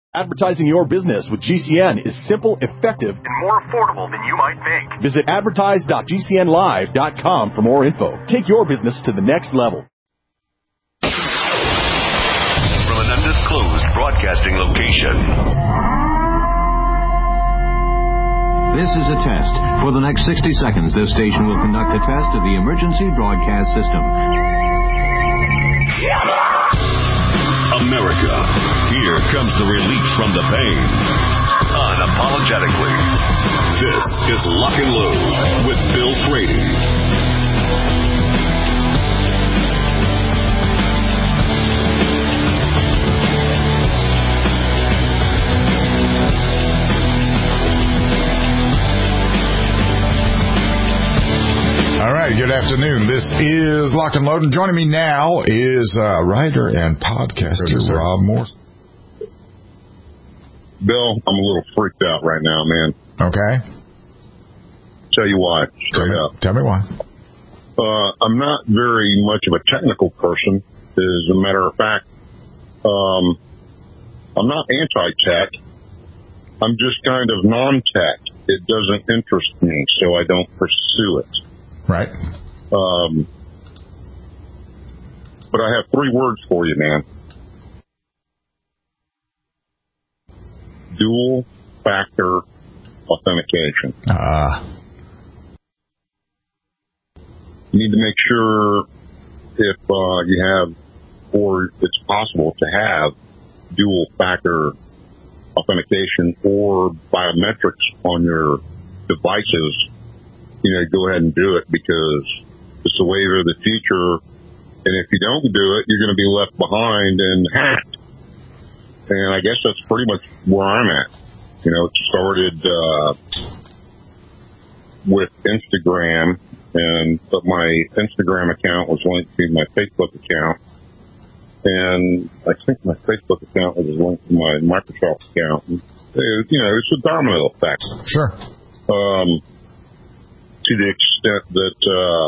Advertising your business with GCN is simple, effective, and more affordable than you might think. Visit advertise.gcnlive.com for more info. Take your business to the next level. From an undisclosed broadcasting location. This is a test. For the next 60 seconds, this station will conduct a test of the emergency broadcast system. America, here comes the relief from the pain. Unapologetically. This is Lock and Load with Bill Frady. All right, good afternoon. This is Lock and Load, and joining me now is writer and podcaster Rob Moore. Bill, I'm a little freaked out right now, man. Okay. Tell you why. Tell me why. I'm not very much of a technical person. As a matter of fact, I'm not anti-tech. I'm just kind of non-tech. It doesn't interest me, so I don't pursue it. Right. But I have 3 words for you, man. Dual factor authentication. You need to make sure if you have, or it's possible to have, dual factor authentication or biometrics on your devices. Go ahead and do it, because it's the wave of the future. And if you don't do it, you're going to be left behind and hacked. And I guess that's pretty much where I'm at. It started with Instagram, but my Instagram account was linked to my Facebook account. And I think my Facebook account was linked to my Microsoft account. It's a domino effect. Sure. To the extent that,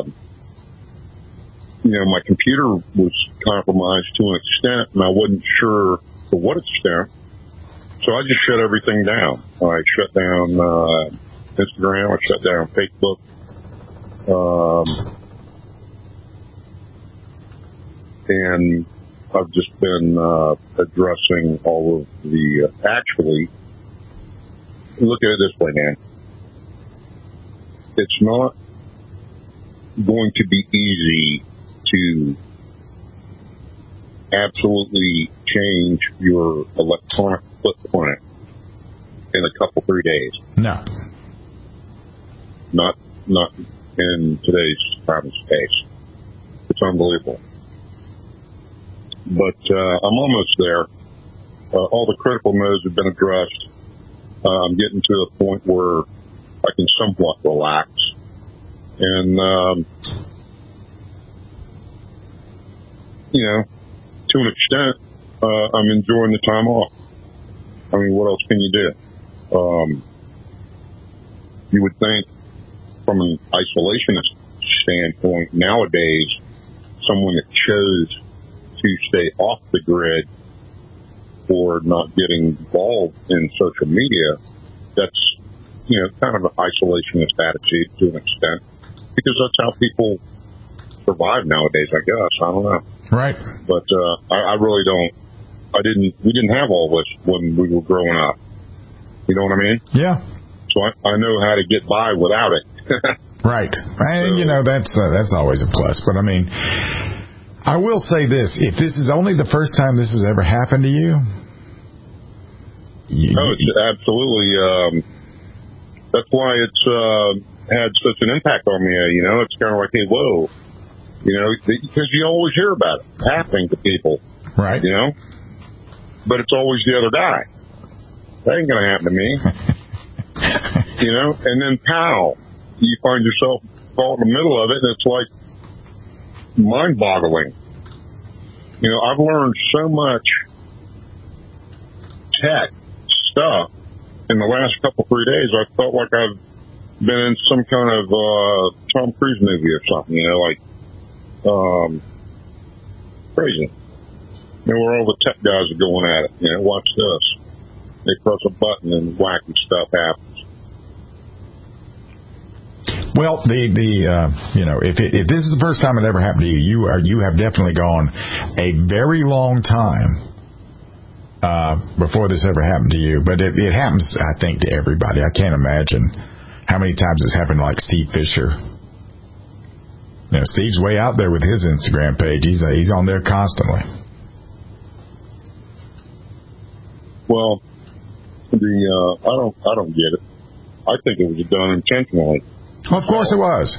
my computer was compromised to an extent, and I wasn't sure to what extent. So I just shut everything down. I shut down Instagram. I shut down Facebook. And I've just been addressing all of the, actually, look at it this way, man. It's not going to be easy to absolutely change your electronic footprint in a couple, 3 days. No. Not in today's time and space. It's unbelievable. But I'm almost there. All the critical nodes have been addressed. I'm getting to a point where I can somewhat relax. And, to an extent, I'm enjoying the time off. I mean, what else can you do? You would think from an isolationist standpoint, nowadays, someone that chose to stay off the grid or not getting involved in social media, that's, kind of an isolationist attitude to an extent, because that's how people survive nowadays, I guess. I don't know. Right. But I really don't. We didn't have all this when we were growing up. You know what I mean? Yeah. So I know how to get by without it. Right. And, that's always a plus. But, I mean, I will say this. If this is only the first time this has ever happened to you... it's absolutely... that's why it's had such an impact on me. It's kind of like, hey, whoa. Because you always hear about it happening to people. Right. But it's always the other guy. That ain't going to happen to me. And then pow, you find yourself caught in the middle of it, and it's like mind-boggling. I've learned so much tech stuff in the last couple, 3 days. I felt like I've been in some kind of Tom Cruise movie or something, crazy. Where all the tech guys are going at it. Watch this. they press a button and wacky stuff happens. Well, if this is the first time it ever happened to you, you have definitely gone a very long time before this ever happened to you. But it happens, I think, to everybody. I can't imagine how many times it's happened like Steve Fisher. Steve's way out there with his Instagram page. He's on there constantly. Well, I don't get it. I think it was done intentionally. Of course it was.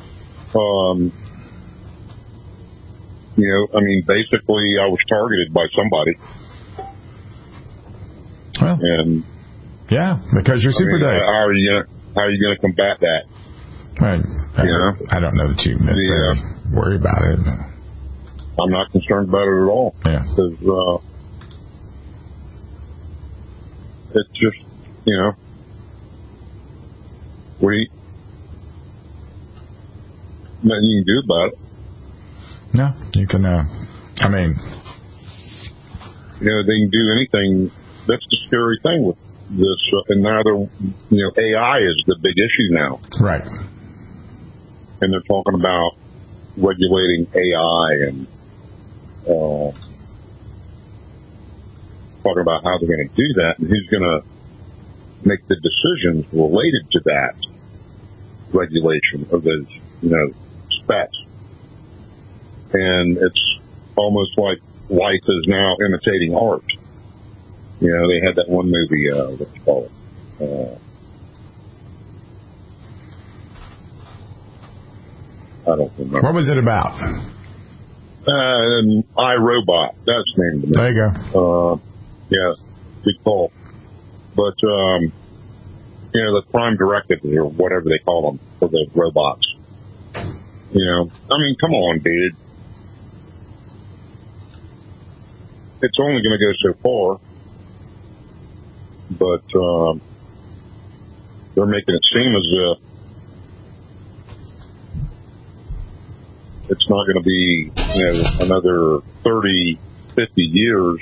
Basically, I was targeted by somebody. Well, and yeah, because you're Super Dave. How are you going to combat that? Right. I don't know that you necessarily worry about it. I'm not concerned about it at all. Yeah. Because it's just, nothing you can do about it. No, you can. They can do anything. That's the scary thing with this. And now AI is the big issue now. Right. And they're talking about regulating AI and talking about how they're going to do that and who's going to make the decisions related to that regulation of those, specs. And it's almost like life is now imitating art. They had that one movie, what's it called? I don't remember. What was it about? iRobot. That's the name of the movie. There you go. Yeah, good call. But, the prime directives or whatever they call them for the robots. Come on, dude. It's only going to go so far. But they're making it seem as if it's not going to be, another 30, 50 years.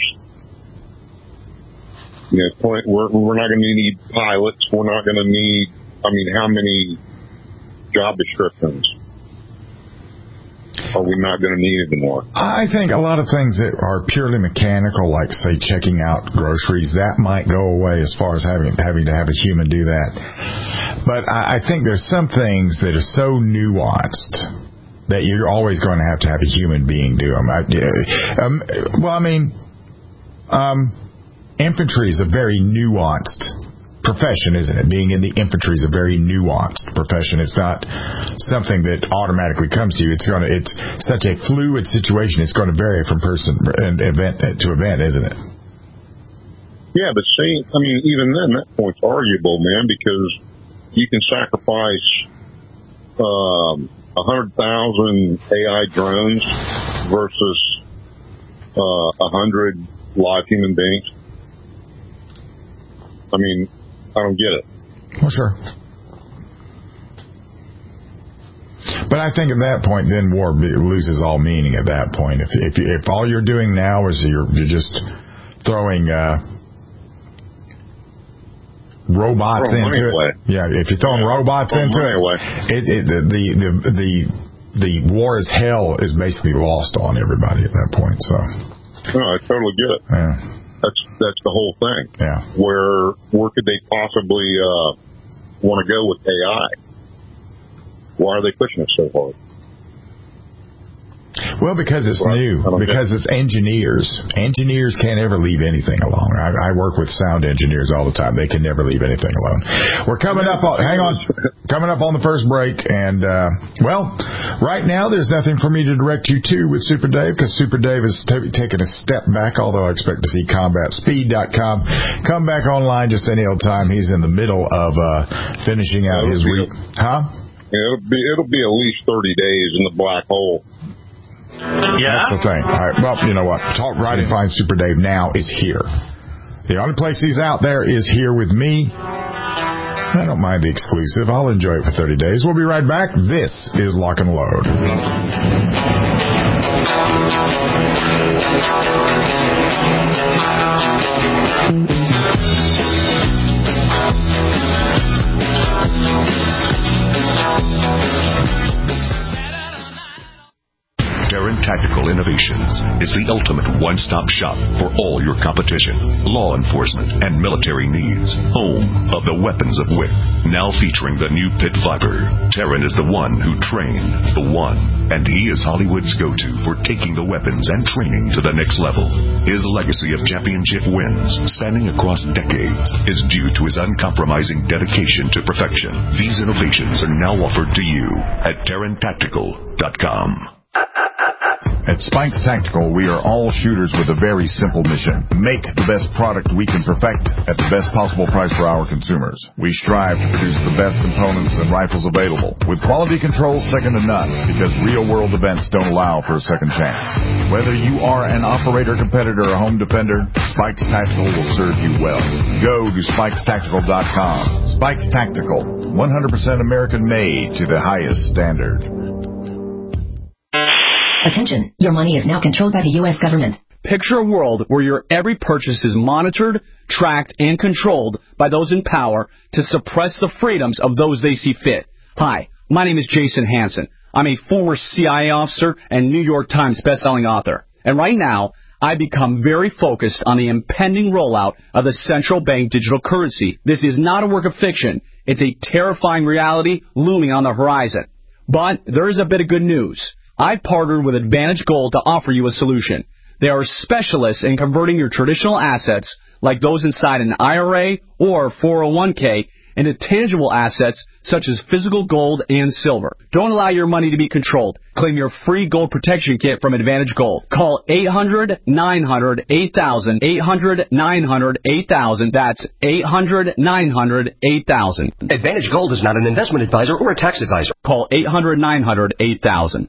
We're not going to need pilots. We're not going to need, how many job descriptions are we not going to need anymore? I think a lot of things that are purely mechanical, like, say, checking out groceries, that might go away as far as having to have a human do that. But I think there's some things that are so nuanced that you're always going to have a human being do them. Infantry is a very nuanced profession, isn't it? Being in the infantry is a very nuanced profession. It's not something that automatically comes to you. It's such a fluid situation. It's going to vary from person and event to event, isn't it? Yeah, but see, even then, that point's arguable, man, because you can sacrifice 100,000 AI drones versus 100 live human beings. I don't get it. Well, sure. But I think at that point, then war loses all meaning at that point. If all you're doing now is you're just throwing robots into it. Yeah, if you're throwing robots into it, the war is hell is basically lost on everybody at that point. So. No, I totally get it. Yeah. That's the whole thing. Yeah. Where could they possibly want to go with AI? Why are they pushing it so hard? Well, because it's new. Because it's engineers. Engineers can't ever leave anything alone. I work with sound engineers all the time. They can never leave anything alone. We're coming up on, hang on, coming up on the first break. And, right now there's nothing for me to direct you to with Super Dave because Super Dave is taking a step back, although I expect to see CombatSpeed.com. Come back online just any old time. He's in the middle of finishing out his week. Huh? It'll be at least 30 days in the black hole. Yeah. That's the thing. All right, well, you know what? Talk Right and Find Super Dave now is here. The only place he's out there is here with me. I don't mind the exclusive. I'll enjoy it for 30 days. We'll be right back. This is Lock and Load. is the ultimate one-stop shop for all your competition, law enforcement, and military needs. Home of the weapons of WIC. Now featuring the new Pit Viper. Terran is the one who trained the one, and he is Hollywood's go-to for taking the weapons and training to the next level. His legacy of championship wins, spanning across decades, is due to his uncompromising dedication to perfection. These innovations are now offered to you at TerranTactical.com. At Spikes Tactical, we are all shooters with a very simple mission. Make the best product we can perfect at the best possible price for our consumers. We strive to produce the best components and rifles available, with quality control second to none, because real-world events don't allow for a second chance. Whether you are an operator, competitor, or home defender, Spikes Tactical will serve you well. Go to SpikesTactical.com. Spikes Tactical, 100% American-made to the highest standard. Attention, your money is now controlled by the U.S. government. Picture a world where your every purchase is monitored, tracked, and controlled by those in power to suppress the freedoms of those they see fit. Hi, my name is Jason Hansen. I'm a former CIA officer and New York Times bestselling author. And right now, I become very focused on the impending rollout of the central bank digital currency. This is not a work of fiction. It's a terrifying reality looming on the horizon. But there is a bit of good news. I've partnered with Advantage Gold to offer you a solution. They are specialists in converting your traditional assets, like those inside an IRA or 401k, into tangible assets such as physical gold and silver. Don't allow your money to be controlled. Claim your free gold protection kit from Advantage Gold. Call 800-900-8000, 800-900-8000. That's 800-900-8000. Advantage Gold is not an investment advisor or a tax advisor. Call 800-900-8000.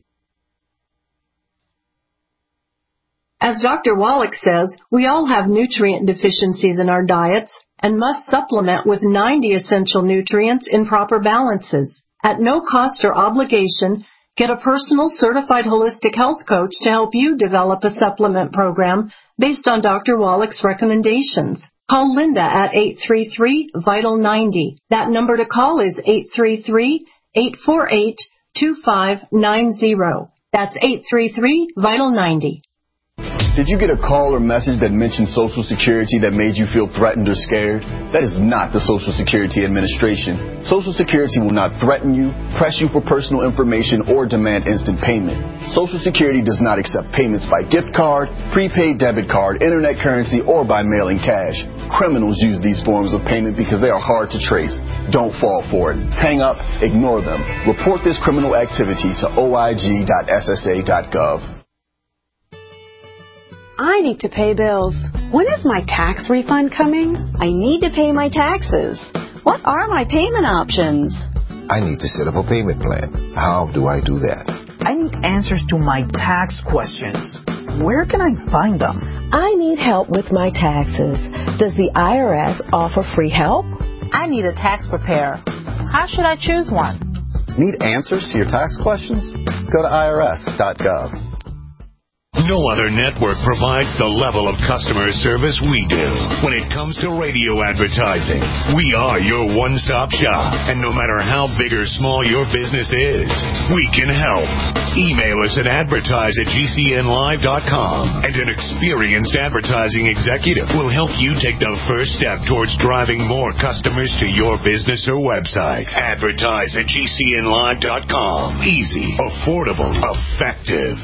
As Dr. Wallach says, we all have nutrient deficiencies in our diets and must supplement with 90 essential nutrients in proper balances. At no cost or obligation, get a personal certified holistic health coach to help you develop a supplement program based on Dr. Wallach's recommendations. Call Linda at 833-VITAL-90. That number to call is 833-848-2590. That's 833-VITAL-90. Did you get a call or message that mentioned Social Security that made you feel threatened or scared? That is not the Social Security Administration. Social Security will not threaten you, press you for personal information, or demand instant payment. Social Security does not accept payments by gift card, prepaid debit card, internet currency, or by mailing cash. Criminals use these forms of payment because they are hard to trace. Don't fall for it. Hang up, ignore them. Report this criminal activity to oig.ssa.gov. I need to pay bills. When is my tax refund coming? I need to pay my taxes. What are my payment options? I need to set up a payment plan. How do I do that? I need answers to my tax questions. Where can I find them? I need help with my taxes. Does the IRS offer free help? I need a tax preparer. How should I choose one? Need answers to your tax questions? Go to irs.gov. No other network provides the level of customer service we do. When it comes to radio advertising, we are your one-stop shop. And no matter how big or small your business is, we can help. Email us at advertise@gcnlive.com, and an experienced advertising executive will help you take the first step towards driving more customers to your business or website. Advertise@gcnlive.com. Easy, affordable, effective.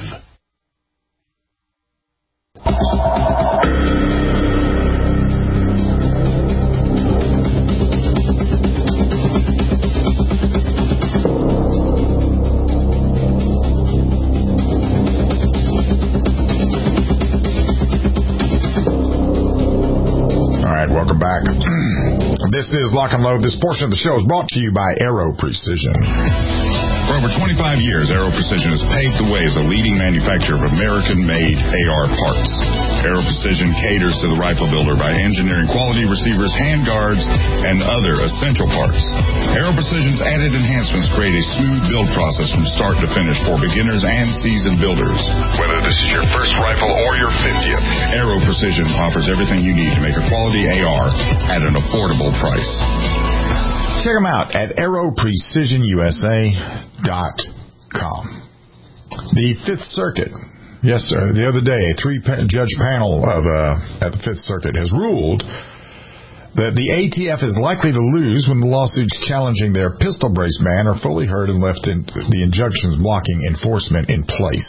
Welcome back. This is Lock and Load. This portion of the show is brought to you by Aero Precision. For over 25 years, Aero Precision has paved the way as a leading manufacturer of American-made AR parts. Aero Precision caters to the rifle builder by engineering quality receivers, handguards, and other essential parts. Aero Precision's added enhancements create a smooth build process from start to finish for beginners and seasoned builders. Whether this is your first rifle or your 50th, Aero Precision offers everything you need to make a quality AR at an affordable price. Check them out at aeroprecisionusa.com. The Fifth Circuit Yes, sir. The other day, a 3-judge panel at the Fifth Circuit has ruled that the ATF is likely to lose when the lawsuits challenging their pistol brace ban are fully heard and left in the injunctions blocking enforcement in place.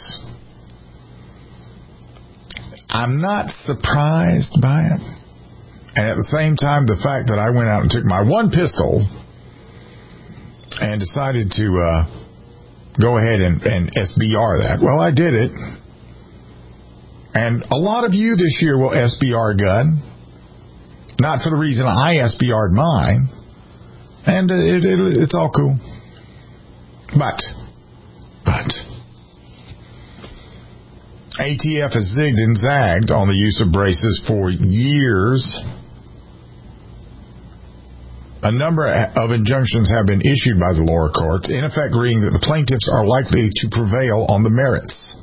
I'm not surprised by it. And at the same time, the fact that I went out and took my one pistol and decided to go ahead and SBR that. Well, I did it. And a lot of you this year will SBR a gun. Not for the reason I SBR'd mine. And it's all cool. But ATF has zigged and zagged on the use of braces for years. A number of injunctions have been issued by the lower courts, in effect agreeing that the plaintiffs are likely to prevail on the merits.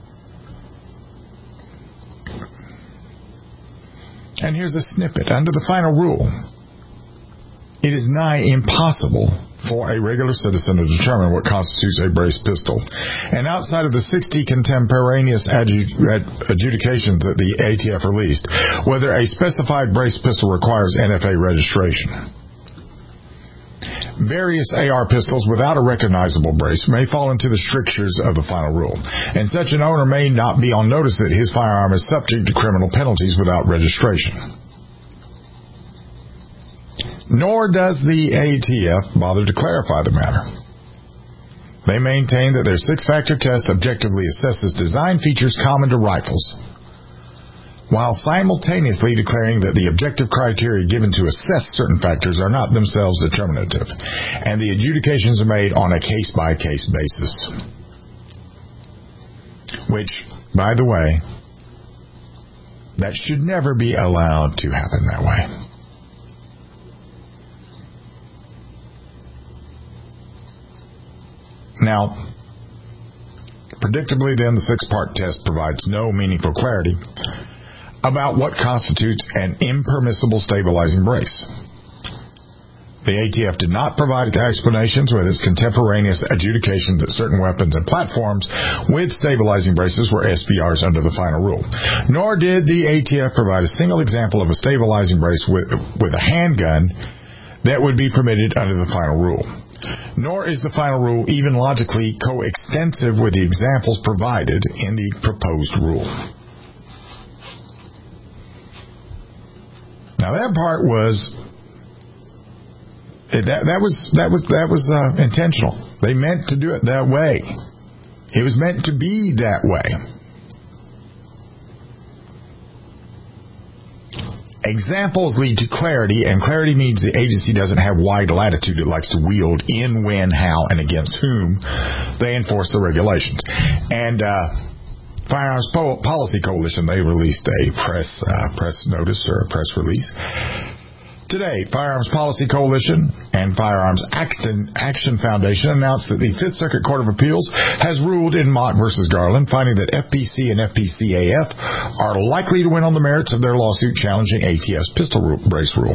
And here's a snippet. Under the final rule, it is nigh impossible for a regular citizen to determine what constitutes a brace pistol. And outside of the 60 contemporaneous adjudications that the ATF released, whether a specified brace pistol requires NFA registration. Various AR pistols without a recognizable brace may fall into the strictures of the final rule, and such an owner may not be on notice that his firearm is subject to criminal penalties without registration. Nor does the ATF bother to clarify the matter. They maintain that their 6-factor test objectively assesses design features common to rifles, while simultaneously declaring that the objective criteria given to assess certain factors are not themselves determinative, and the adjudications are made on a case-by-case basis. Which, by the way, that should never be allowed to happen that way. Now, predictably then, the 6-part test provides no meaningful clarity about what constitutes an impermissible stabilizing brace. The ATF did not provide explanations with its contemporaneous adjudication that certain weapons and platforms with stabilizing braces were SBRs under the final rule. Nor did the ATF provide a single example of a stabilizing brace with a handgun that would be permitted under the final rule. Nor is the final rule even logically coextensive with the examples provided in the proposed rule. Now that part was intentional. They meant to do it that way. It was meant to be that way. Examples lead to clarity, and clarity means the agency doesn't have wide latitude it likes to wield in, when, how, and against whom they enforce the regulations. And Firearms Policy Coalition, they released a press notice or a press release today. Firearms Policy Coalition and Firearms Action Foundation announced that the Fifth Circuit Court of Appeals has ruled in Mott v. Garland, finding that FPC and FPCAF are likely to win on the merits of their lawsuit challenging ATF's pistol brace rule.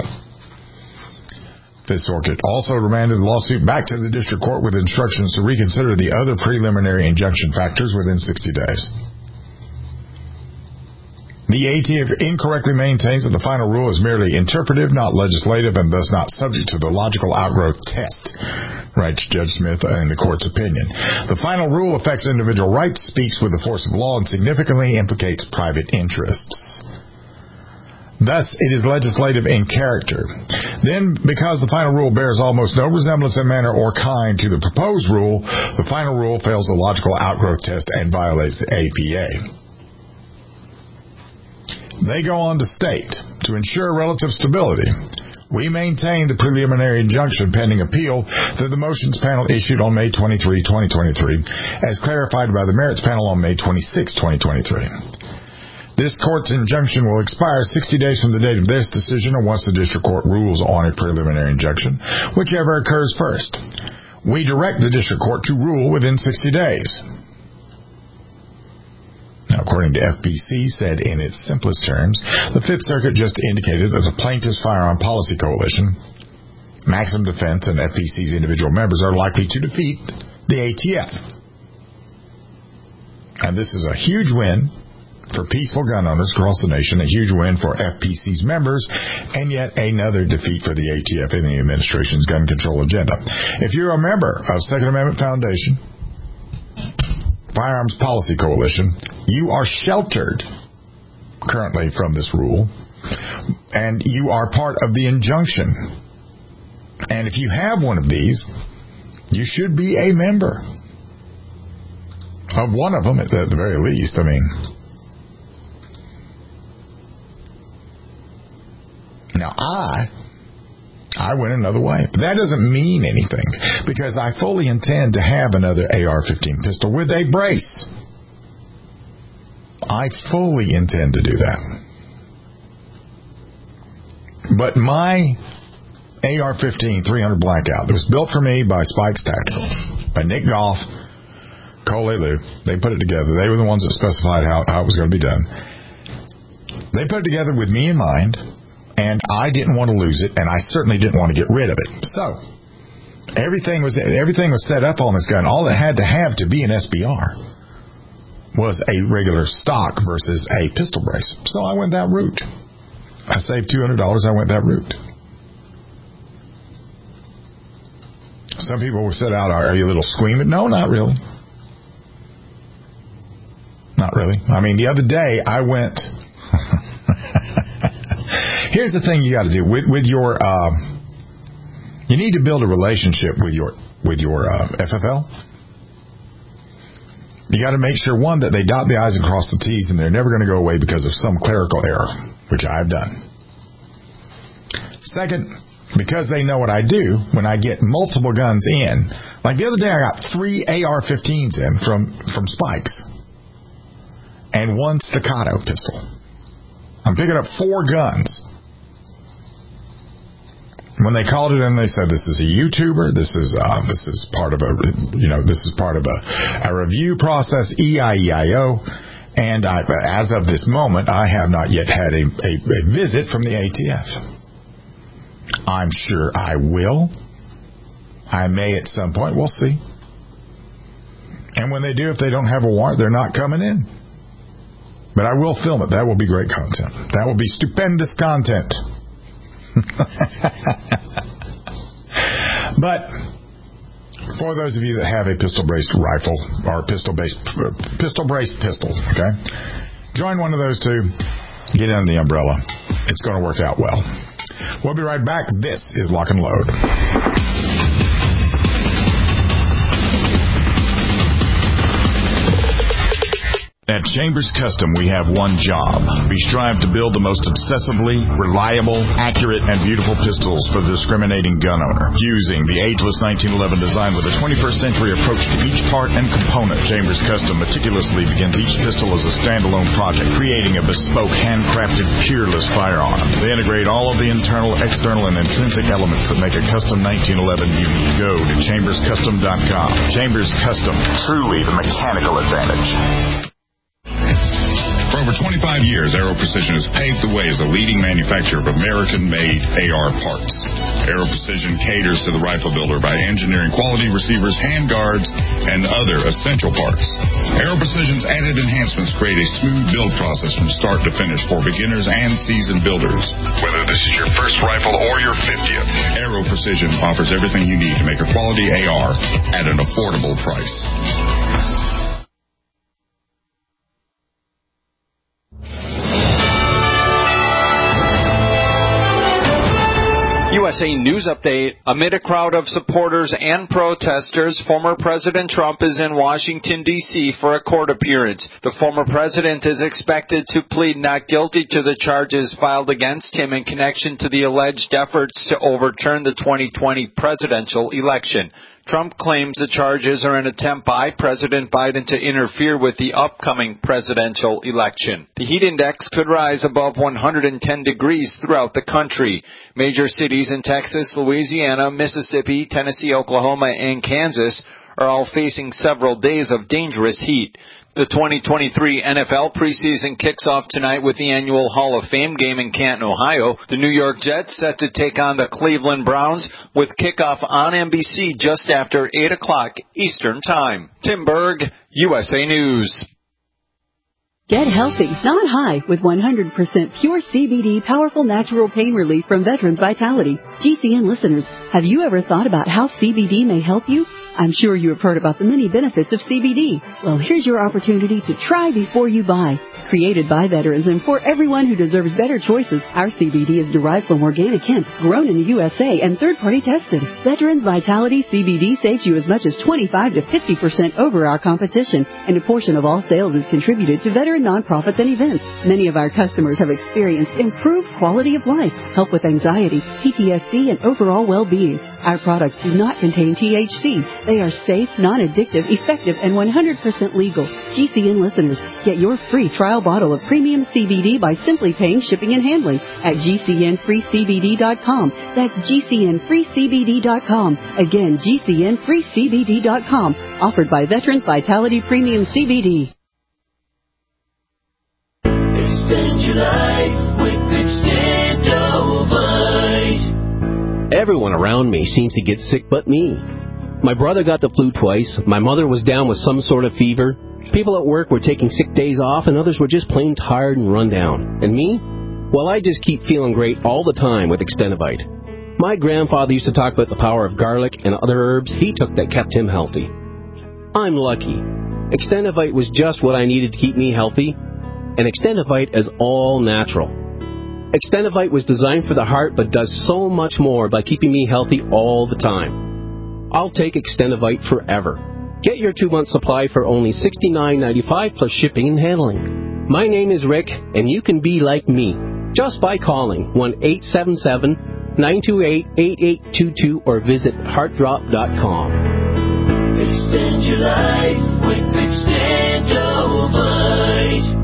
Fifth Circuit also remanded the lawsuit back to the district court with instructions to reconsider the other preliminary injunction factors within 60 days. The ATF incorrectly maintains that the final rule is merely interpretive, not legislative, and thus not subject to the logical outgrowth test, writes Judge Smith in the court's opinion. The final rule affects individual rights, speaks with the force of law, and significantly implicates private interests. Thus, it is legislative in character. Then, because the final rule bears almost no resemblance in manner or kind to the proposed rule, the final rule fails the logical outgrowth test and violates the APA. They go on to state, to ensure relative stability, we maintain the preliminary injunction pending appeal that the motions panel issued on May 23, 2023, as clarified by the merits panel on May 26, 2023. This court's injunction will expire 60 days from the date of this decision or once the district court rules on a preliminary injunction, whichever occurs first. We direct the district court to rule within 60 days. Now, according to FPC, said in its simplest terms, the Fifth Circuit just indicated that the Plaintiffs' Firearm Policy Coalition, Maximum Defense, and FPC's individual members are likely to defeat the ATF. And this is a huge win for peaceful gun owners across the nation, a huge win for FPC's members, and yet another defeat for the ATF and the administration's gun control agenda. If you're a member of Second Amendment Foundation, Firearms Policy Coalition, you are sheltered currently from this rule, and you are part of the injunction. And if you have one of these, you should be a member of one of them at the very least. I mean, now, I went another way. But that doesn't mean anything, because I fully intend to have another AR-15 pistol with a brace. I fully intend to do that. But my AR-15 300 Blackout that was built for me by Spikes Tactical, by Nick Goff, Cole Lou, they put it together. They were the ones that specified how it was going to be done. They put it together with me in mind, and I didn't want to lose it, and I certainly didn't want to get rid of it. So everything was set up on this gun. All it had to have to be an SBR was a regular stock versus a pistol brace. So I went that route. I saved $200. I went that route. Some people will sit out, are you a little squeamish? No, not really. Not really. I mean, the other day I went... Here's the thing you got to do with your. You need to build a relationship with your FFL. You got to make sure, one, that they dot the I's and cross the T's, and they're never going to go away because of some clerical error, which I've done. Second, because they know what I do when I get multiple guns in. Like the other day, I got 3 AR-15s in from Spikes and 1 Staccato pistol. I'm picking up 4 guns. When they called it in, they said, this is a YouTuber. This is part of a review process, EIEIO. And as of this moment, I have not yet had a visit from the ATF. I'm sure I will. I may at some point. We'll see. And when they do, if they don't have a warrant, they're not coming in. But I will film it. That will be great content. That will be stupendous content. But for those of you that have a pistol-braced rifle or pistol-braced pistol, okay, join one of those two. Get under the umbrella. It's going to work out well. We'll be right back. This is Lock and Load. At Chambers Custom, we have one job. We strive to build the most obsessively reliable, accurate, and beautiful pistols for the discriminating gun owner. Using the ageless 1911 design with a 21st century approach to each part and component, Chambers Custom meticulously begins each pistol as a standalone project, creating a bespoke, handcrafted, peerless firearm. They integrate all of the internal, external, and intrinsic elements that make a custom 1911 unique. Go to chamberscustom.com. Chambers Custom, truly the mechanical advantage. For over 25 years, Aero Precision has paved the way as a leading manufacturer of American-made AR parts. Aero Precision caters to the rifle builder by engineering quality receivers, handguards, and other essential parts. Aero Precision's added enhancements create a smooth build process from start to finish for beginners and seasoned builders. Whether this is your first rifle or your 50th, Aero Precision offers everything you need to make a quality AR at an affordable price. USA News Update. Amid a crowd of supporters and protesters, former President Trump is in Washington, D.C. for a court appearance. The former president is expected to plead not guilty to the charges filed against him in connection to the alleged efforts to overturn the 2020 presidential election. Trump claims the charges are an attempt by President Biden to interfere with the upcoming presidential election. The heat index could rise above 110 degrees throughout the country. Major cities in Texas, Louisiana, Mississippi, Tennessee, Oklahoma, and Kansas are all facing several days of dangerous heat. The 2023 NFL preseason kicks off tonight with the annual Hall of Fame game in Canton, Ohio. The New York Jets set to take on the Cleveland Browns with kickoff on NBC just after 8 o'clock Eastern Time. Tim Berg, USA News. Get healthy, not high, with 100% pure CBD powerful natural pain relief from Veterans Vitality. GCN listeners, have you ever thought about how CBD may help you? I'm sure you have heard about the many benefits of CBD. Well, here's your opportunity to try before you buy. Created by veterans and for everyone who deserves better choices, our CBD is derived from organic hemp, grown in the USA, and third-party tested. Veterans Vitality CBD saves you as much as 25 to 50% over our competition, and a portion of all sales is contributed to veteran nonprofits and events. Many of our customers have experienced improved quality of life, help with anxiety, PTSD, and overall well-being. Our products do not contain THC. They are safe, non-addictive, effective, and 100% legal. GCN listeners, get your free trial bottle of premium CBD by simply paying shipping and handling at GCNFreeCBD.com. That's GCNFreeCBD.com. Again, GCNFreeCBD.com. Offered by Veterans Vitality Premium CBD. Extend your life with Extendovite. Everyone around me seems to get sick but me. My brother got the flu twice, my mother was down with some sort of fever, people at work were taking sick days off, and others were just plain tired and run down. And me? Well, I just keep feeling great all the time with Extendovite. My grandfather used to talk about the power of garlic and other herbs he took that kept him healthy. I'm lucky. Extendovite was just what I needed to keep me healthy, and Extendovite is all natural. Extendovite was designed for the heart but does so much more by keeping me healthy all the time. I'll take Extendovite forever. Get your 2-month supply for only $69.95 plus shipping and handling. My name is Rick, and you can be like me just by calling 1-877-928-8822 or visit heartdrop.com. Extend your life with Extendovite.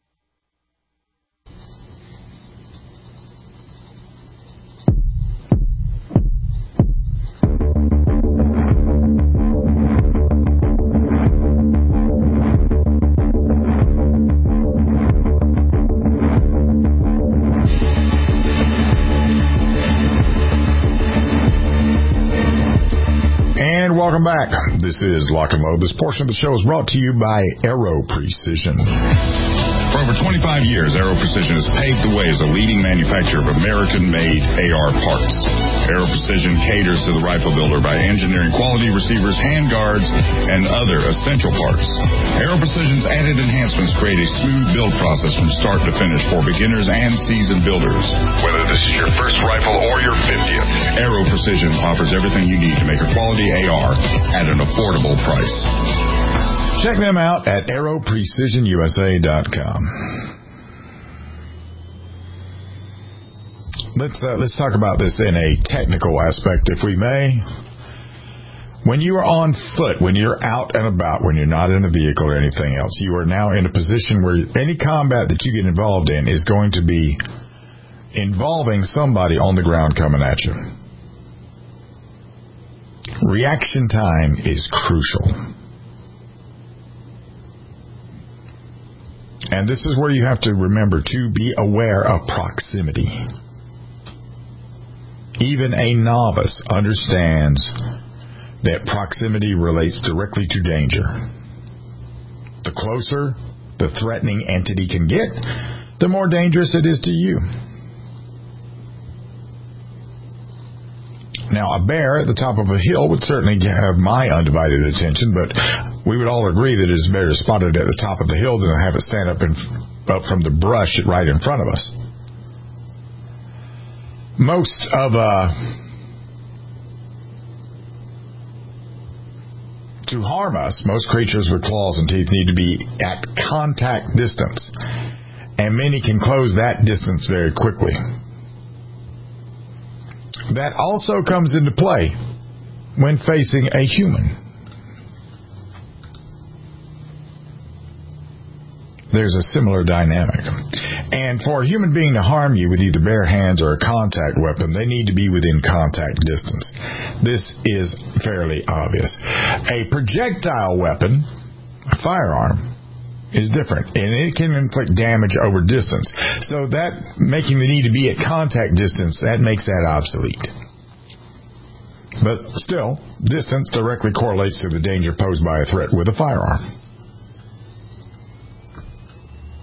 Welcome back. This is Lock and Load. This portion of the show is brought to you by Aero Precision. For over 25 years, Aero Precision has paved the way as a leading manufacturer of American-made AR parts. Aero Precision caters to the rifle builder by engineering quality receivers, handguards, and other essential parts. Aero Precision's added enhancements create a smooth build process from start to finish for beginners and seasoned builders. Whether this is your first rifle or your 50th, Aero Precision offers everything you need to make a quality AR at an affordable price. Check them out at AeroPrecisionUSA.com. Let's talk about this in a technical aspect, if we may. When you are on foot, when you're out and about, when you're not in a vehicle or anything else, you are now in a position where any combat that you get involved in is going to be involving somebody on the ground coming at you. Reaction time is crucial. And this is where you have to remember to be aware of proximity. Even a novice understands that proximity relates directly to danger. The closer the threatening entity can get, the more dangerous it is to you. Now, a bear at the top of a hill would certainly have my undivided attention, but we would all agree that it is better spotted at the top of the hill than to have it stand up from the brush right in front of us. To harm us, most creatures with claws and teeth need to be at contact distance, and many can close that distance very quickly. That also comes into play when facing a human. There's a similar dynamic. And for a human being to harm you with either bare hands or a contact weapon, they need to be within contact distance. This is fairly obvious. A projectile weapon, a firearm, is different, and it can inflict damage over distance. So that making the need to be at contact distance, that makes that obsolete. But still, distance directly correlates to the danger posed by a threat with a firearm.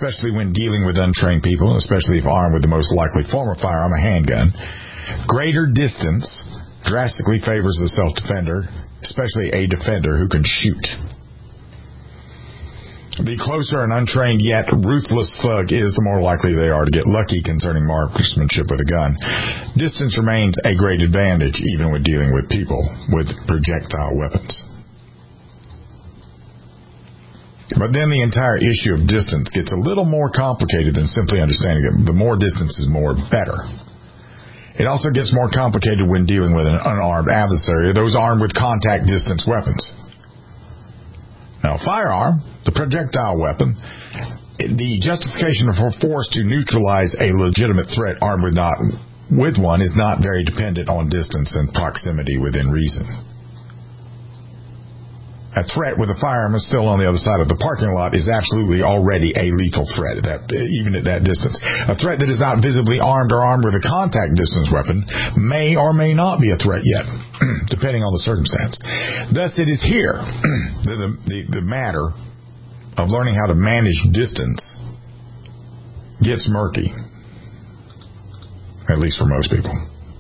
especially when dealing with untrained people, especially if armed with the most likely form of firearm, a handgun. Greater distance drastically favors the self-defender, especially a defender who can shoot. The closer an untrained yet ruthless thug is, the more likely they are to get lucky concerning marksmanship with a gun. Distance remains a great advantage even when dealing with people with projectile weapons. But then the entire issue of distance gets a little more complicated than simply understanding that the more distance is more better. It also gets more complicated when dealing with an unarmed adversary, those armed with contact distance weapons. Now, firearm, the projectile weapon, the justification for force to neutralize a legitimate threat armed with one is not very dependent on distance and proximity within reason. A threat with a firearm is still on the other side of the parking lot is absolutely already a lethal threat, even at that distance. A threat that is not visibly armed or armed with a contact distance weapon may or may not be a threat yet, depending on the circumstance. Thus, it is here the matter of learning how to manage distance gets murky, at least for most people.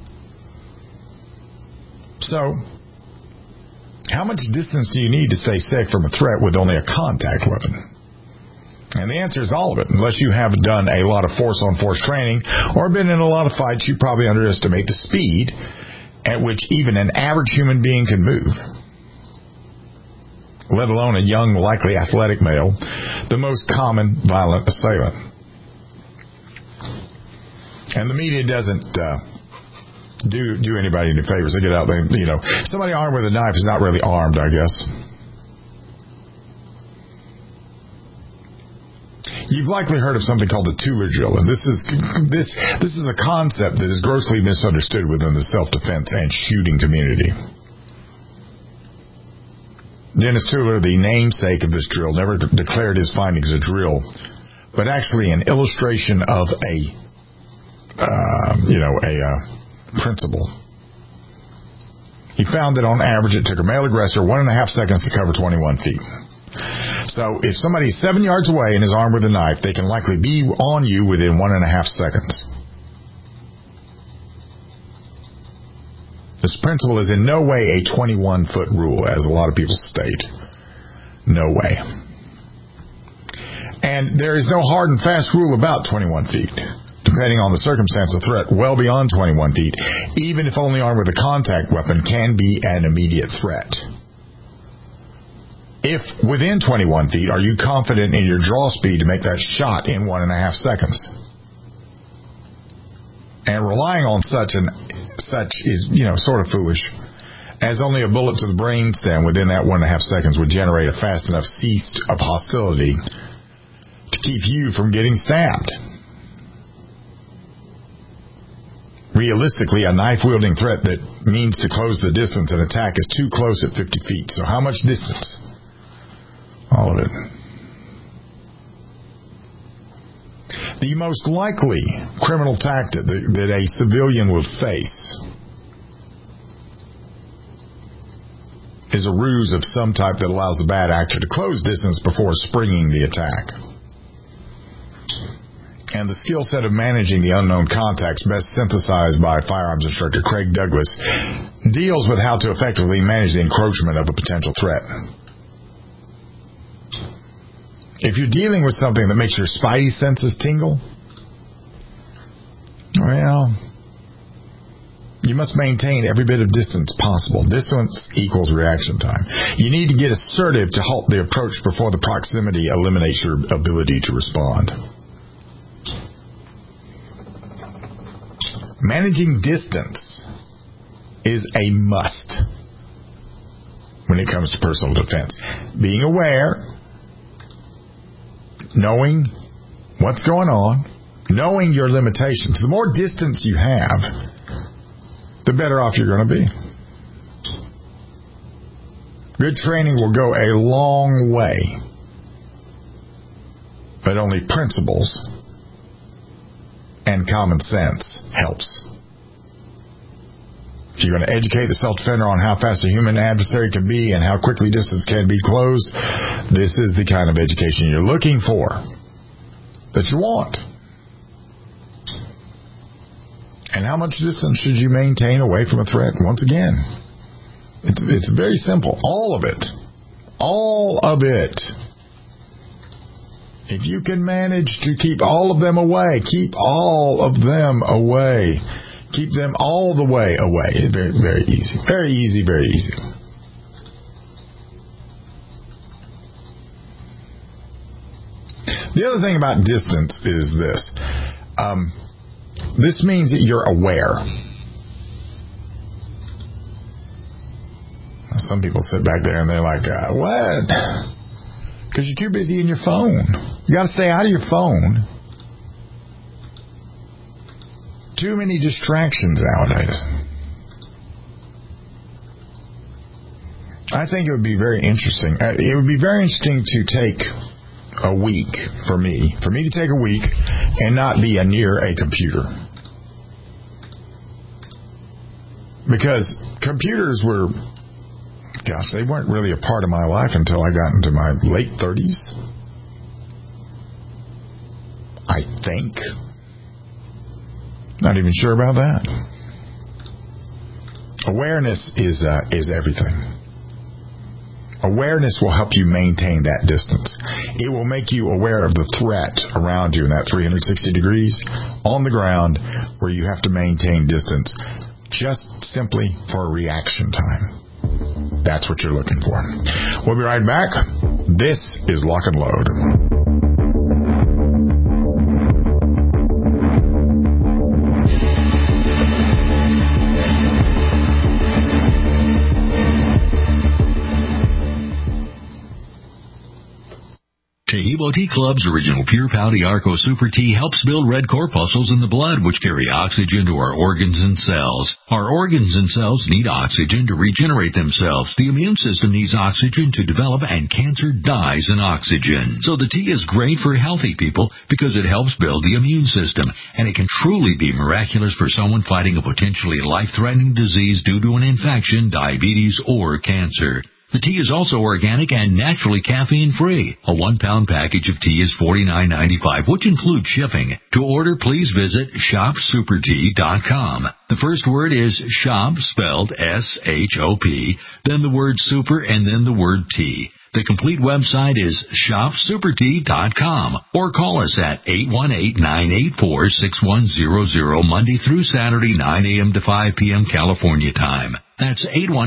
So, how much distance do you need to stay safe from a threat with only a contact weapon? And the answer is all of it. Unless you have done a lot of force-on-force training or been in a lot of fights, you probably underestimate the speed at which even an average human being can move, let alone a young, likely athletic male, the most common violent assailant. And the media doesn't do anybody any favors. They get out there, somebody armed with a knife is not really armed, I guess. You've likely heard of something called the Tueller drill, and this is a concept that is grossly misunderstood within the self-defense and shooting community. Dennis Tueller, the namesake of this drill, never declared his findings a drill, but actually an illustration of a principle. He found that on average it took a male aggressor 1.5 seconds to cover 21 feet. So if somebody is 7 yards away and is armed with a knife, they can likely be on you within 1.5 seconds. This principle is in no way a 21-foot rule, as a lot of people state. No way. And there is no hard and fast rule about 21 feet. Depending on the circumstance of threat, well beyond 21 feet, even if only armed with a contact weapon, can be an immediate threat. If within 21 feet, are you confident in your draw speed to make that shot in 1.5 seconds? And relying on such is, sort of foolish, as only a bullet to the brainstem within that 1.5 seconds would generate a fast enough cease of hostility to keep you from getting stabbed. Realistically, a knife-wielding threat that means to close the distance and attack is too close at 50 feet. So how much distance? All of it. The most likely criminal tactic that a civilian will face is a ruse of some type that allows the bad actor to close distance before springing the attack. And the skill set of managing the unknown contacts, best synthesized by firearms instructor Craig Douglas, deals with how to effectively manage the encroachment of a potential threat. If you're dealing with something that makes your spidey senses tingle, well, you must maintain every bit of distance possible. Distance equals reaction time. You need to get assertive to halt the approach before the proximity eliminates your ability to respond. Managing distance is a must when it comes to personal defense. Being aware, knowing what's going on, knowing your limitations. The more distance you have, the better off you're going to be. Good training will go a long way, but only principles and common sense helps. If you're going to educate the self-defender on how fast a human adversary can be and how quickly distance can be closed, this is the kind of education you're looking for. that you want. And how much distance should you maintain away from a threat? Once again, it's very simple. All of it. All of it. If you can manage to keep all of them away, keep all of them away. Keep them all the way away. Very, very easy. Very easy, very easy. The other thing about distance is this. This means that you're aware. Some people sit back there and they're like, what? Because you're too busy in your phone. You got to stay out of your phone. Too many distractions nowadays. I think it would be very interesting. It would be very interesting to take a week for me to take a week and not be near a computer. Because computers were, they weren't really a part of my life until I got into my late 30s. I think. Not even sure about that. Awareness is everything. Awareness will help you maintain that distance. It will make you aware of the threat around you in that 360 degrees on the ground where you have to maintain distance just simply for a reaction time. That's what you're looking for. We'll be right back. This is Lock and Load. Taheebo Tea Club's original Pure Pouty Arco Super Tea helps build red corpuscles in the blood, which carry oxygen to our organs and cells. Our organs and cells need oxygen to regenerate themselves. The immune system needs oxygen to develop, and cancer dies in oxygen. So the tea is great for healthy people because it helps build the immune system, and it can truly be miraculous for someone fighting a potentially life-threatening disease due to an infection, diabetes, or cancer. The tea is also organic and naturally caffeine-free. A 1-pound package of tea is $49.95, which includes shipping. To order, please visit shopsupertea.com. The first word is shop, spelled S-H-O-P, then the word super, and then the word tea. The complete website is shopsupertea.com, or call us at 818-984-6100 Monday through Saturday, 9 a.m. to 5 p.m. California time. That's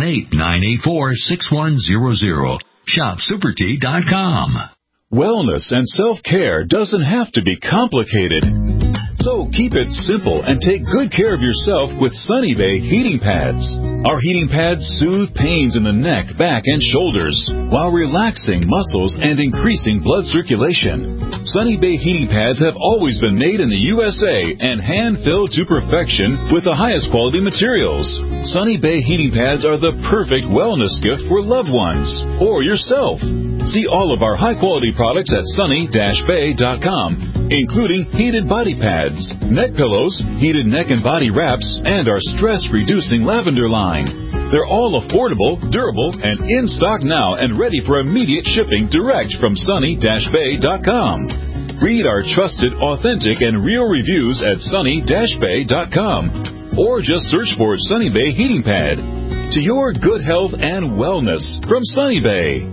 818-984-6100. shopsupertea.com. Wellness and self-care doesn't have to be complicated. So keep it simple and take good care of yourself with Sunny Bay heating pads. Our heating pads soothe pains in the neck, back, and shoulders while relaxing muscles and increasing blood circulation. Sunny Bay heating pads have always been made in the USA and hand-filled to perfection with the highest quality materials. Sunny Bay heating pads are the perfect wellness gift for loved ones or yourself. See all of our high-quality products at sunny-bay.com, including heated body pads, neck pillows, heated neck and body wraps, and our stress-reducing lavender line. They're all affordable, durable, and in stock now and ready for immediate shipping direct from sunny-bay.com. Read our trusted, authentic, and real reviews at sunny-bay.com, or just search for Sunny Bay Heating Pad. To your good health and wellness from Sunny Bay.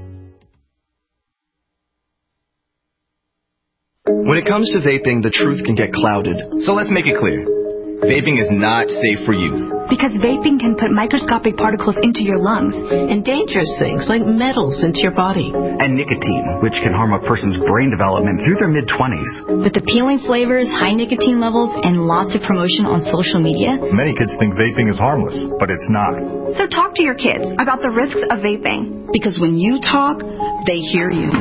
When it comes to vaping, the truth can get clouded. So let's make it clear. Vaping is not safe for youth. Because vaping can put microscopic particles into your lungs. And dangerous things like metals into your body. And nicotine, which can harm a person's brain development through their mid-20s. With appealing flavors, high nicotine levels, and lots of promotion on social media. Many kids think vaping is harmless, but it's not. So talk to your kids about the risks of vaping. Because when you talk, they hear you.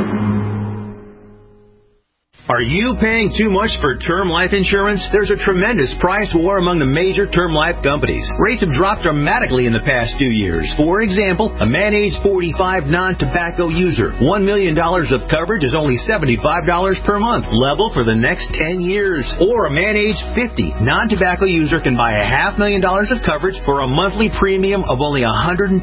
Are you paying too much for term life insurance? There's a tremendous price war among the major term life companies. Rates have dropped dramatically in the past 2 years. For example, a man age 45 non-tobacco user, $1 million of coverage is only $75 per month, level for the next 10 years. Or a man age 50 non-tobacco user can buy $500,000 of coverage for a monthly premium of only $110,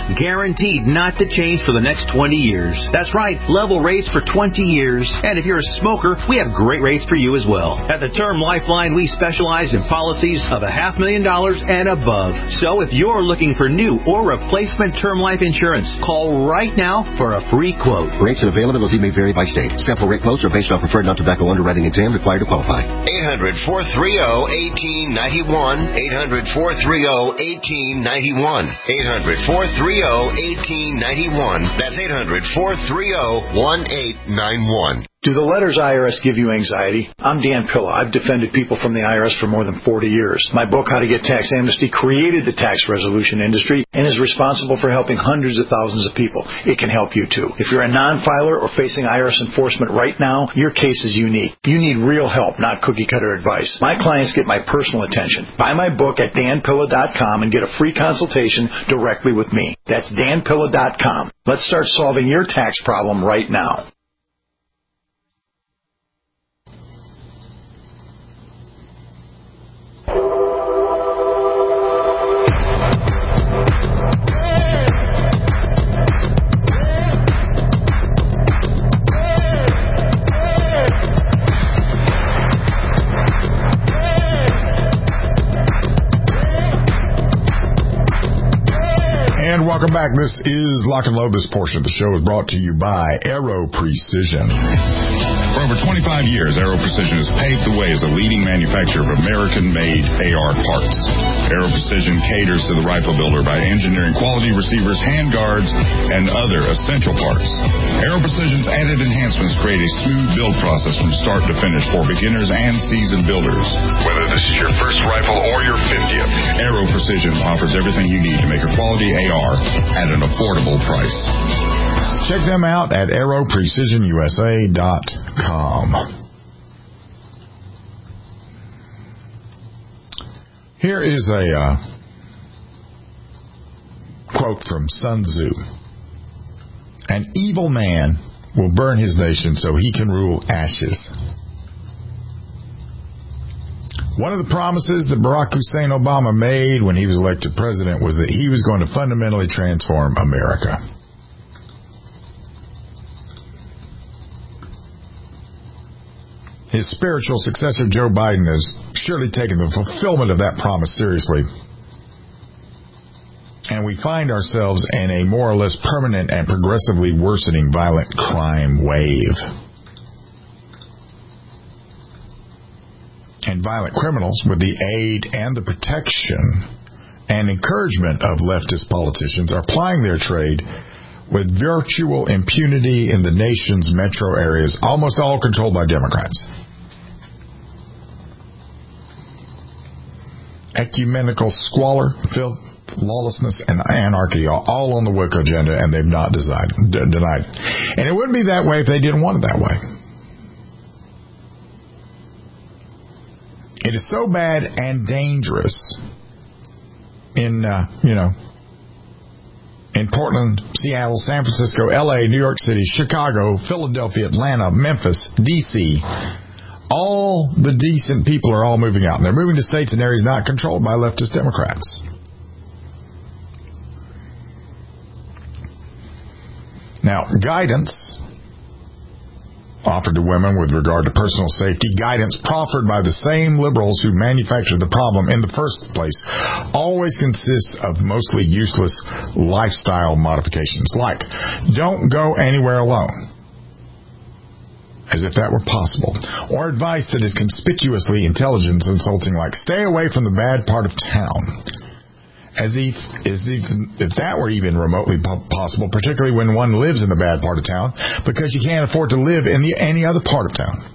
guaranteed not to change for the next 20 years. That's right, level rates for 20 years. And if you're a smoker, we have great rates for you as well. At the Term Lifeline, we specialize in policies of $500,000 and above. So if you're looking for new or replacement term life insurance, call right now for a free quote. Rates and availability may vary by state. Sample rate quotes are based on preferred non-tobacco underwriting exam required to qualify. 800-430-1891. 800-430-1891. 800-430-1891. That's 800-430-1891. Do the letters IRS give you anxiety? I'm Dan Pilla. I've defended people from the IRS for more than 40 years. My book, How to Get Tax Amnesty, created the tax resolution industry and is responsible for helping hundreds of thousands of people. It can help you too. If you're a non-filer or facing IRS enforcement right now, your case is unique. You need real help, not cookie-cutter advice. My clients get my personal attention. Buy my book at danpilla.com and get a free consultation directly with me. That's danpilla.com. Let's start solving your tax problem right now. And welcome back. This is Lock and Load. This portion of the show is brought to you by Aero Precision. For over 25 years, Aero Precision has paved the way as a leading manufacturer of American-made AR parts. Aero Precision caters to the rifle builder by engineering quality receivers, handguards, and other essential parts. Aero Precision's added enhancements create a smooth build process from start to finish for beginners and seasoned builders. Whether this is your first rifle or your 50th, Aero Precision offers everything you need to make a quality AR at an affordable price. Check them out at aeroprecisionusa.com. Here is a quote from Sun Tzu. An evil man will burn his nation so he can rule ashes. One of the promises that Barack Hussein Obama made when he was elected president was that he was going to fundamentally transform America. His spiritual successor, Joe Biden, has surely taken the fulfillment of that promise seriously. And we find ourselves in a more or less permanent and progressively worsening violent crime wave. And violent criminals, with the aid and the protection and encouragement of leftist politicians, are plying their trade with virtual impunity in the nation's metro areas, almost all controlled by Democrats. Ecumenical squalor, filth, lawlessness, and anarchy are all on the WIC agenda, and they've not denied. And it wouldn't be that way if they didn't want it that way. It is so bad and dangerous in Portland, Seattle, San Francisco, LA, New York City, Chicago, Philadelphia, Atlanta, Memphis, DC. All the decent people are all moving out. And they're moving to states and areas not controlled by leftist Democrats. Now, guidance offered to women with regard to personal safety, guidance proffered by the same liberals who manufactured the problem in the first place, always consists of mostly useless lifestyle modifications, like don't go anywhere alone, as if that were possible, or advice that is conspicuously intelligence insulting, like stay away from the bad part of town, as if that were even remotely possible, particularly when one lives in the bad part of town, because you can't afford to live in any other part of town.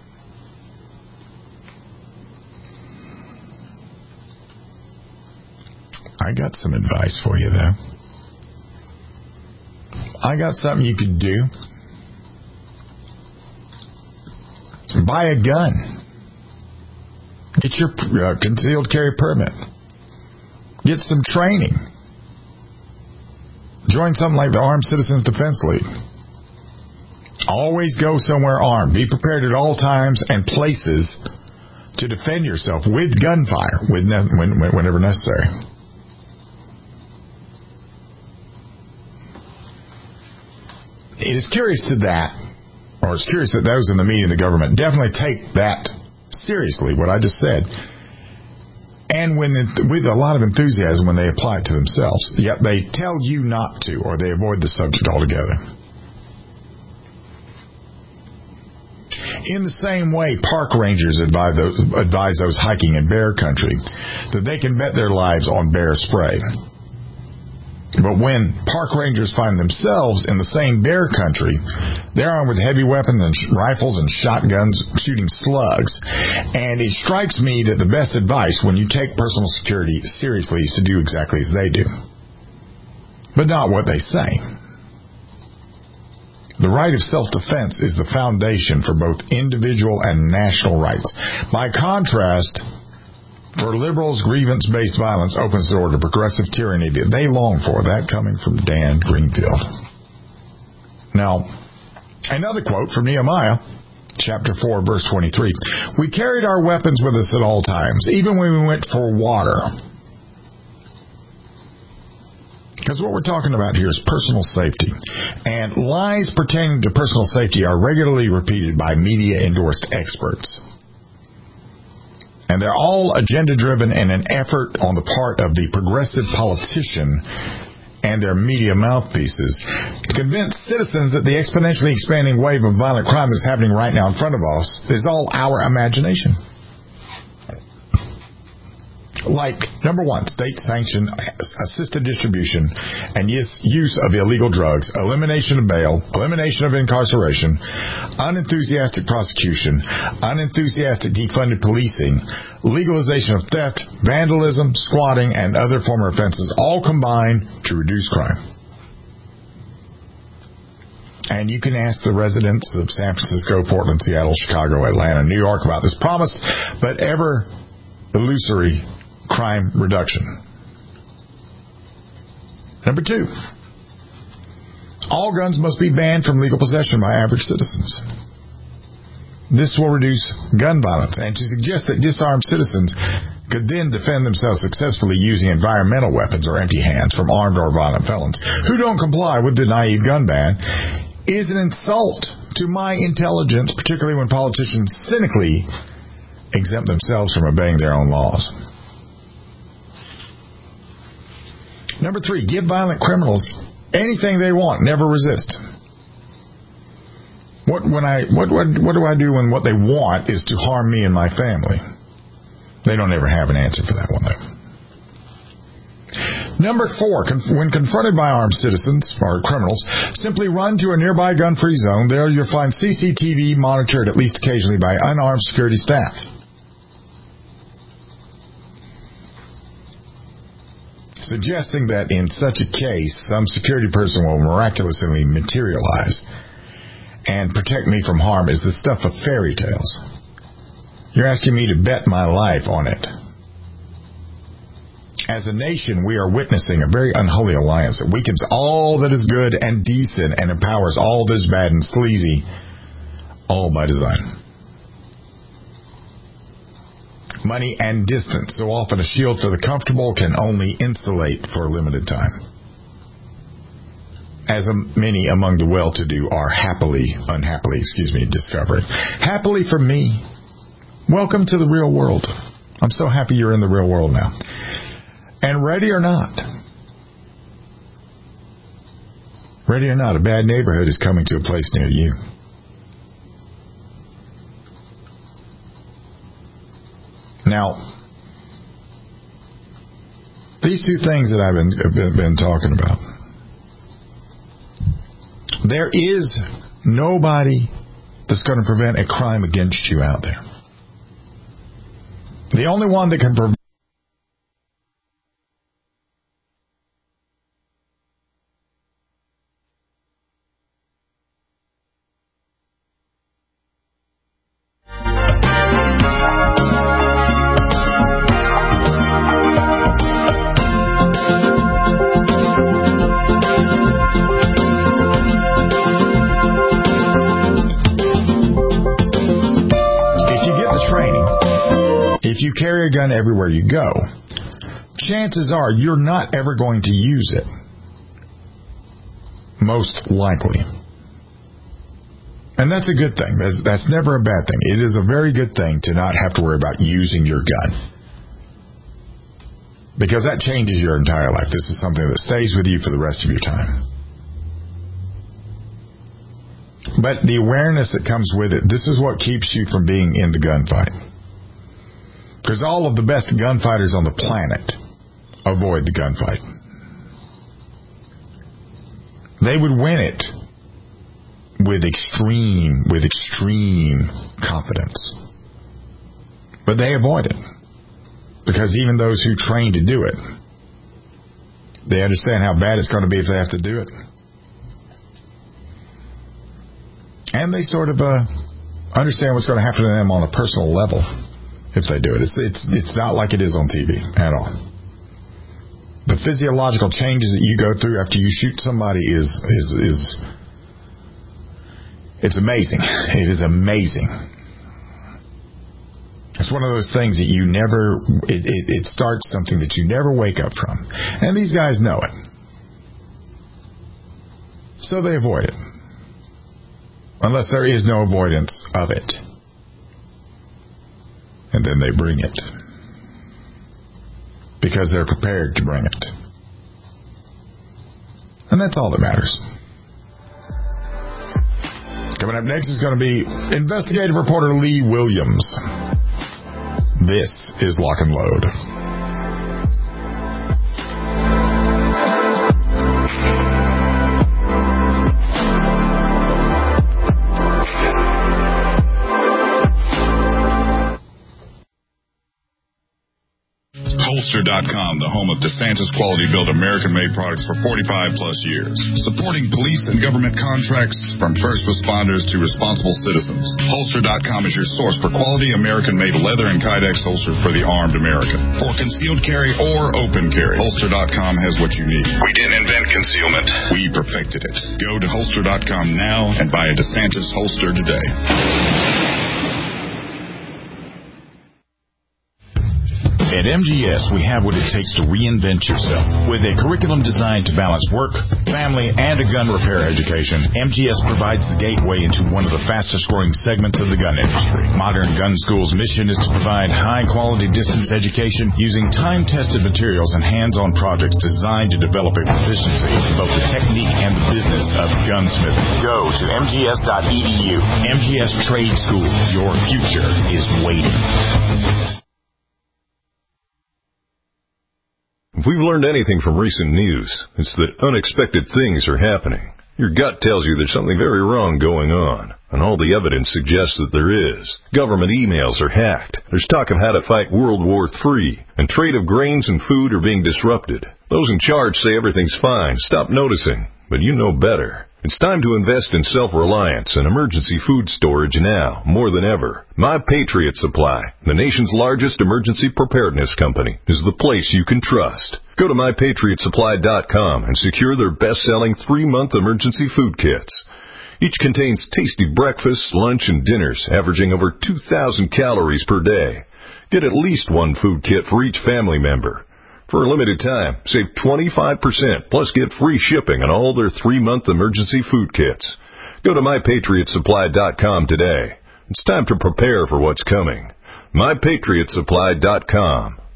I got some advice for you, though. I got something you could do. Buy a gun. Get your concealed carry permit. Get some training. Join something like the Armed Citizens Defense League. Always go somewhere armed. Be prepared at all times and places to defend yourself with gunfire whenever necessary. It is curious to that or it's curious that those in the media and the government definitely take that seriously, what I just said, and with a lot of enthusiasm when they apply it to themselves, yet they tell you not to, or they avoid the subject altogether. In the same way, park rangers advise those hiking in bear country that they can bet their lives on bear spray. But when park rangers find themselves in the same bear country, they're armed with heavy weapons and rifles and shotguns shooting slugs. And it strikes me that the best advice when you take personal security seriously is to do exactly as they do, but not what they say. The right of self-defense is the foundation for both individual and national rights. By contrast, for liberals, grievance-based violence opens the door to progressive tyranny that they long for. That coming from Dan Greenfield. Now, another quote from Nehemiah, chapter 4, verse 23. We carried our weapons with us at all times, even when we went for water. Because what we're talking about here is personal safety. And lies pertaining to personal safety are regularly repeated by media-endorsed experts. And they're all agenda-driven in an effort on the part of the progressive politician and their media mouthpieces to convince citizens that the exponentially expanding wave of violent crime that's happening right now in front of us is all our imagination. Like, number one, state-sanctioned assisted distribution and use of illegal drugs, elimination of bail, elimination of incarceration, unenthusiastic prosecution, unenthusiastic defunded policing, legalization of theft, vandalism, squatting, and other former offenses all combine to reduce crime. And you can ask the residents of San Francisco, Portland, Seattle, Chicago, Atlanta, New York about this promised but ever illusory crime reduction. Number two, all guns must be banned from legal possession by average citizens. This will reduce gun violence, and to suggest that disarmed citizens could then defend themselves successfully using environmental weapons or empty hands from armed or violent felons who don't comply with the naive gun ban is an insult to my intelligence, particularly when politicians cynically exempt themselves from obeying their own laws. Number three, give violent criminals anything they want. Never resist. What do I do when what they want is to harm me and my family? They don't ever have an answer for that one, though. Number four, when confronted by armed citizens or criminals, simply run to a nearby gun-free zone. There you'll find CCTV monitored at least occasionally by unarmed security staff. Suggesting that in such a case, some security person will miraculously materialize and protect me from harm is the stuff of fairy tales. You're asking me to bet my life on it. As a nation, we are witnessing a very unholy alliance that weakens all that is good and decent and empowers all that is bad and sleazy, all by design. Money and distance, so often a shield for the comfortable, can only insulate for a limited time. As many among the well-to-do are unhappily discovering. Happily for me, welcome to the real world. I'm so happy you're in the real world now. And ready or not, a bad neighborhood is coming to a place near you. Now, these two things that I've been talking about, there is nobody that's going to prevent a crime against you out there. The only one that can prevent you carry a gun everywhere you go, chances are you're not ever going to use it. Most likely. And that's a good thing. That's never a bad thing. It is a very good thing to not have to worry about using your gun. Because that changes your entire life. This is something that stays with you for the rest of your time. But the awareness that comes with it, this is what keeps you from being in the gunfight. Because all of the best gunfighters on the planet avoid the gunfight. They would win it with extreme competence. But they avoid it. Because even those who train to do it, they understand how bad it's going to be if they have to do it. And they sort of understand what's going to happen to them on a personal level if they do it. It's not like it is on TV at all. The physiological changes that you go through after you shoot somebody is it's amazing. It is amazing. It's one of those things that you never, it starts something that you never wake up from. And these guys know it. So they avoid it. Unless there is no avoidance of it. And then they bring it. Because they're prepared to bring it. And that's all that matters. Coming up next is going to be investigative reporter Lee Williams. This is Lock and Load. Holster.com, the home of DeSantis quality-built American-made products for 45-plus years. Supporting police and government contracts from first responders to responsible citizens. Holster.com is your source for quality American-made leather and Kydex holsters for the armed American. For concealed carry or open carry, Holster.com has what you need. We didn't invent concealment. We perfected it. Go to Holster.com now and buy a DeSantis holster today. At MGS, we have what it takes to reinvent yourself. With a curriculum designed to balance work, family, and a gun repair education, MGS provides the gateway into one of the fastest-growing segments of the gun industry. Modern Gun School's mission is to provide high-quality distance education using time-tested materials and hands-on projects designed to develop a proficiency in both the technique and the business of gunsmithing. Go to mgs.edu. MGS Trade School. Your future is waiting. If we've learned anything from recent news, it's that unexpected things are happening. Your gut tells you there's something very wrong going on, and all the evidence suggests that there is. Government emails are hacked. There's talk of how to fight World War III, and trade of grains and food are being disrupted. Those in charge say everything's fine. Stop noticing, but you know better. It's time to invest in self-reliance and emergency food storage now, more than ever. My Patriot Supply, the nation's largest emergency preparedness company, is the place you can trust. Go to MyPatriotSupply.com and secure their best-selling 3-month emergency food kits. Each contains tasty breakfasts, lunch, and dinners, averaging over 2,000 calories per day. Get at least one food kit for each family member. For a limited time, save 25%, plus get free shipping on all their 3-month emergency food kits. Go to MyPatriotSupply.com today. It's time to prepare for what's coming. MyPatriotSupply.com.